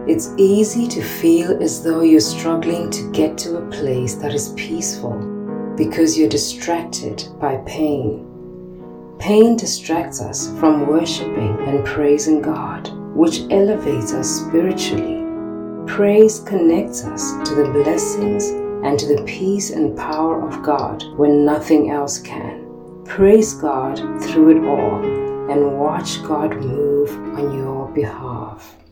It's easy to feel as though you're struggling to get to a place that is peaceful because you're distracted by pain. Pain distracts us from worshiping and praising God, which elevates us spiritually. Praise connects us to the blessings and to the peace and power of God when nothing else can. Praise God through it all and watch God move on your behalf.